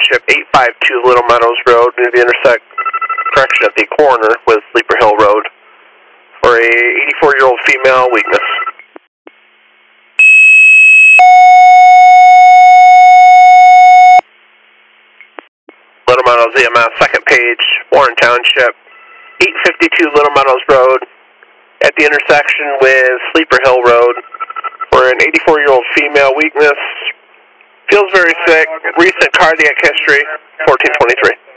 Township, 852 Little Meadows Road, near the correction at the corner with Sleeper Hill Road, for a 84-year-old female, weakness. Little Meadows EMS, second page, Warren Township, 852 Little Meadows Road, at the intersection with Sleeper Hill Road, for an 84-year-old female, weakness, feels very sick, recent cardiac history, 1423.